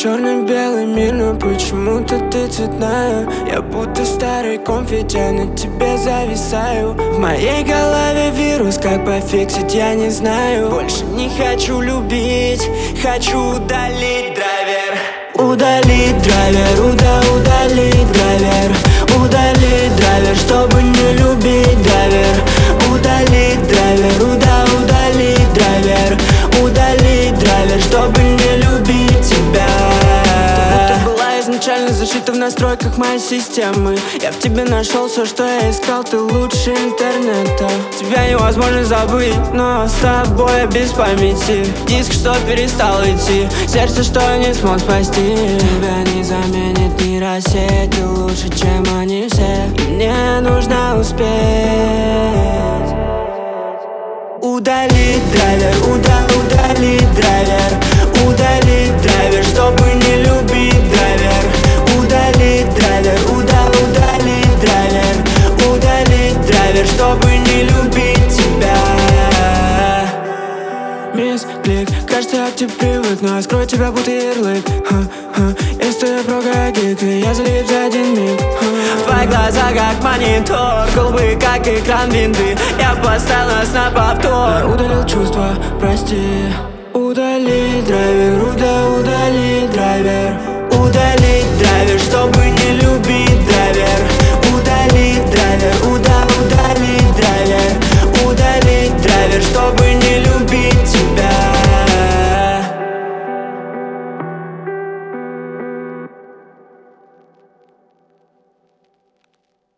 черно-белый мир, но почему-то ты цветная. Я будто старый конфет, я на тебе зависаю. В моей голове вирус, как пофиксить, я не знаю. Больше не хочу любить, хочу удалить драйвер. Удалить драйвер, удалить драйвер. Удалить драйвер, чтобы не любить драйвер. Удалить драйвер, удалить драйвер. Удалить драйвер, чтобы не любить тебя. Ты была изначально зашита в настройках моей системы. Я в тебе нашел все, что я искал, ты лучше интернета. Тебя невозможно забыть, но с тобой я без памяти. Диск, что перестал идти, сердце, что не смог спасти. Тебя не заменит нейросеть, ты лучше, чем они все. И мне нужно успеть. Удалить драйвер, удалить драйвер. Удалить драйвер, чтобы не любить драйвер. Удалить драйвер, удалить драйвер. Удалить драйвер, чтобы не любить тебя. Мисс Клик, кажется, я к тебе привык, но я скрою тебя, будто ярлык. Я стою прогагик, и я залип за один миг. Твои глаза как монитор, голубые как экран винды. Я поставил нас на повтор. Я удалил чувства, прости. Удалить драйвер, удалить драйвер. Удалить драйвер, чтобы